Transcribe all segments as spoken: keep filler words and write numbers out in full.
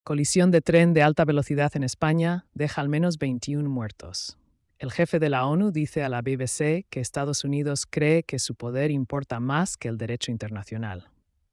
Colisión de tren de alta velocidad en España deja al menos veintiún muertos. El jefe de la ONU dice a la B B C que Estados Unidos cree que su poder importa más que el derecho internacional.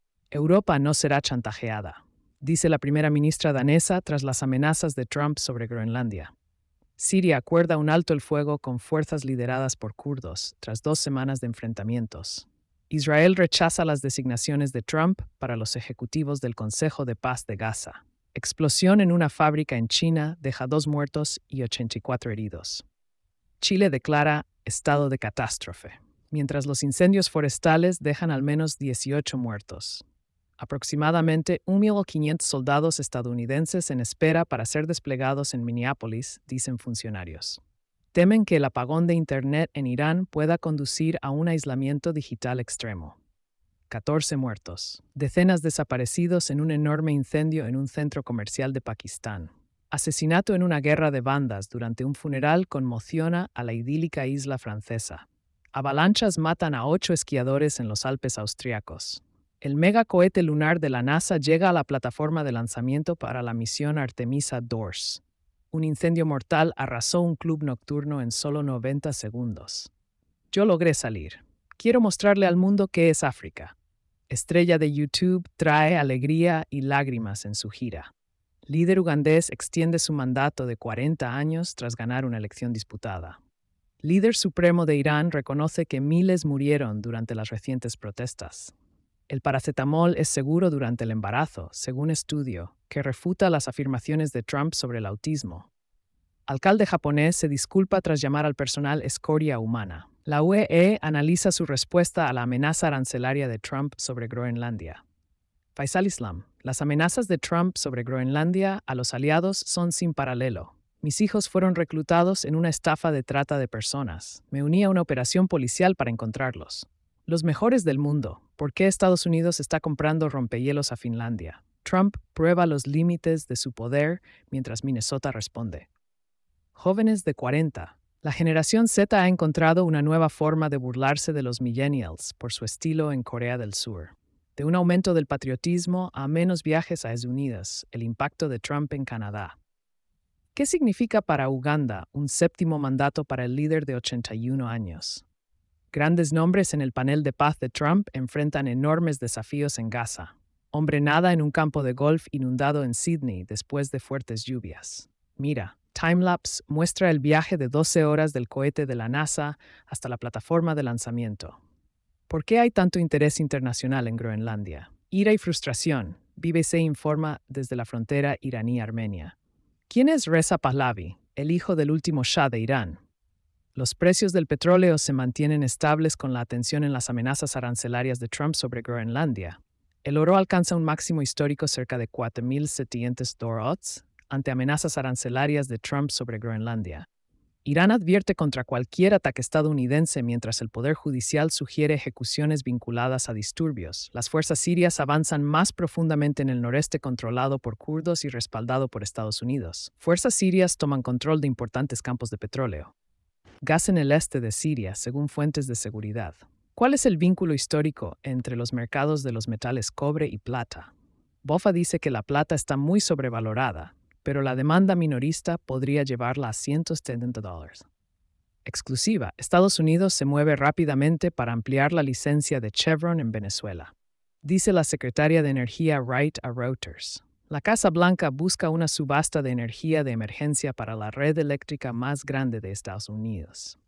Europa no será chantajeada, dice la primera ministra danesa tras las amenazas de Trump sobre Groenlandia. Siria acuerda un alto el fuego con fuerzas lideradas por kurdos tras dos semanas de enfrentamientos. Israel rechaza las designaciones de Trump para los ejecutivos del Consejo de Paz de Gaza. Explosión en una fábrica en China deja dos muertos y ochenta y cuatro heridos. Chile declara estado de catástrofe, mientras los incendios forestales dejan al menos dieciocho muertos. Aproximadamente un millón quinientos soldados estadounidenses en espera para ser desplegados en Minneapolis, dicen funcionarios. Temen que el apagón de Internet en Irán pueda conducir a un aislamiento digital extremo. catorce muertos. Decenas desaparecidos en un enorme incendio en un centro comercial de Pakistán. Asesinato en una guerra de bandas durante un funeral conmociona a la idílica isla francesa. Avalanchas matan a ocho esquiadores en los Alpes austriacos. El megacohete lunar de la NASA llega a la plataforma de lanzamiento para la misión Artemisa dos. Un incendio mortal arrasó un club nocturno en solo noventa segundos. Yo logré salir. Quiero mostrarle al mundo qué es África. Estrella de YouTube trae alegría y lágrimas en su gira. Líder ugandés extiende su mandato de cuarenta años tras ganar una elección disputada. Líder supremo de Irán reconoce que miles murieron durante las recientes protestas. El paracetamol es seguro durante el embarazo, según estudio, que refuta las afirmaciones de Trump sobre el autismo. Alcalde japonés se disculpa tras llamar al personal escoria humana. La U E E analiza su respuesta a la amenaza arancelaria de Trump sobre Groenlandia. Faisal Islam, las amenazas de Trump sobre Groenlandia a los aliados son sin paralelo. Mis hijos fueron reclutados en una estafa de trata de personas. Me uní a una operación policial para encontrarlos. Los mejores del mundo. ¿Por qué Estados Unidos está comprando rompehielos a Finlandia? Trump prueba los límites de su poder mientras Minnesota responde. Jóvenes de cuarenta. La generación Z ha encontrado una nueva forma de burlarse de los millennials por su estilo en Corea del Sur. De un aumento del patriotismo a menos viajes a Estados Unidos, el impacto de Trump en Canadá. ¿Qué significa para Uganda un séptimo mandato para el líder de ochenta y uno años? Grandes nombres en el panel de paz de Trump enfrentan enormes desafíos en Gaza. Hombre nada en un campo de golf inundado en Sydney después de fuertes lluvias. Mira, timelapse muestra el viaje de doce horas del cohete de la NASA hasta la plataforma de lanzamiento. ¿Por qué hay tanto interés internacional en Groenlandia? Ira y frustración. B B C informa desde la frontera iraní-armenia. ¿Quién es Reza Pahlavi, el hijo del último Shah de Irán? Los precios del petróleo se mantienen estables con la atención en las amenazas arancelarias de Trump sobre Groenlandia. El oro alcanza un máximo histórico cerca de cuatro mil setecientos dólares ante amenazas arancelarias de Trump sobre Groenlandia. Irán advierte contra cualquier ataque estadounidense mientras el Poder Judicial sugiere ejecuciones vinculadas a disturbios. Las fuerzas sirias avanzan más profundamente en el noreste controlado por kurdos y respaldado por Estados Unidos. Fuerzas sirias toman control de importantes campos de petróleo. Gas en el este de Siria, según fuentes de seguridad. ¿Cuál es el vínculo histórico entre los mercados de los metales cobre y plata? Bofa dice que la plata está muy sobrevalorada, pero la demanda minorista podría llevarla a cientos de dólares. Exclusiva, Estados Unidos se mueve rápidamente para ampliar la licencia de Chevron en Venezuela. Dice la secretaria de Energía Wright a Reuters. La Casa Blanca busca una subasta de energía de emergencia para la red eléctrica más grande de Estados Unidos.